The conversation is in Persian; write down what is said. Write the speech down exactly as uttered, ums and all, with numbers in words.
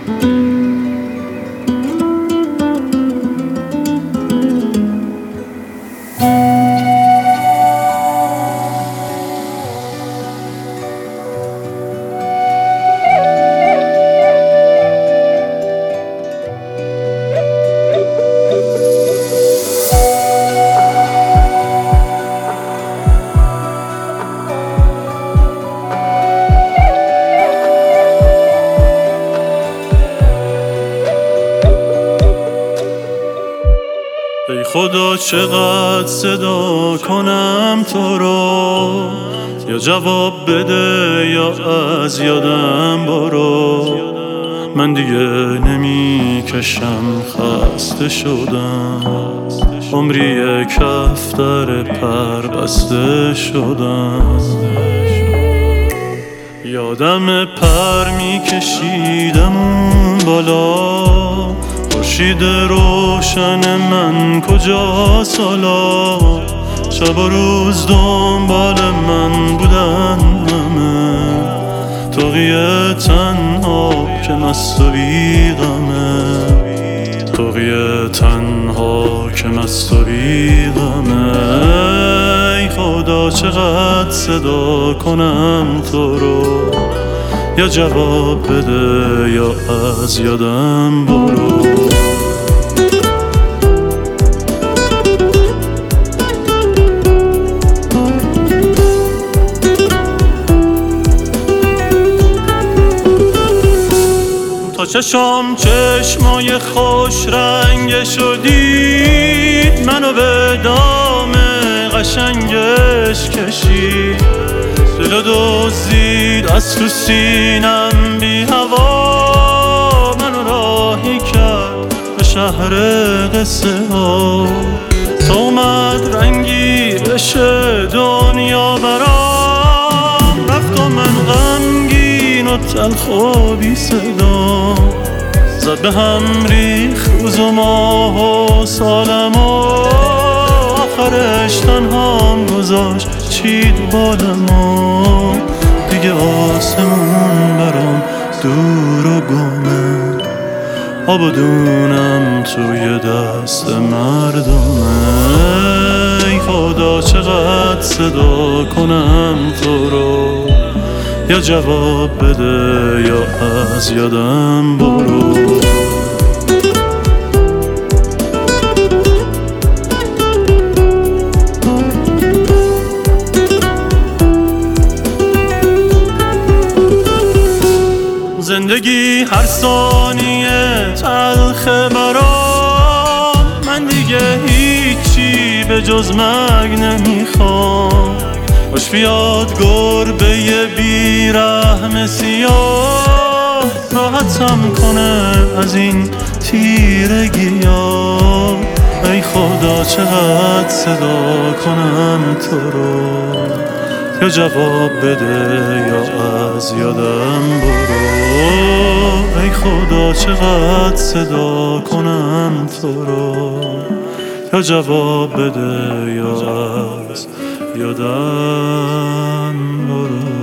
ای خدا چقدر صدا کنم تو رو، یا جواب بده یا از یادم برو. من دیگه نمی کشم، خسته شدم، عمری کفتر پر بسته شدم. یادم پر می کشیدم اون بالا، خورشید روشن من کجاست حالا؟ شب و روز دنبال من بودن همه، توقیه تنها که مست و بیغمه، توقیه تنها که مست و بیغمه. ای خدا چقدر صدا کنم تو رو، یا جواب بده یا از یادم برو. تا چشم چشمای خوش رنگ شدید، منو به دام قشنگش کشید، دلو دزدید از تو سینم بی هوا، منو راهی کرد به شهر قصه ها. تا اومد رنگی بشه دنیا برام، رفت و من غمگین و تلخ و بی صدا، زد به هم ریخ روز و ماه و سالم و آخرش تنهام گذاشت چید بالم و دیگه آسمون برام دور و گمه، آب و دونم توی دست مردمه. ای خدا چقدر صدا کنم تو رو، یا جواب بده یا از یادم برو. زندگی هر ثانیه تلخه برام، من دیگه هیچی به جز مرگ نمیخوام. خوش بیاد گربه بیرحم سیاه، راحتم کنه از این تیرگیا. ای خدا چقدر صدا کنم تو رو، یا جواب بده یا از یادم برو. ای خدا چقدر صدا کنم تو رو، یا جواب بده یا از یادم برو.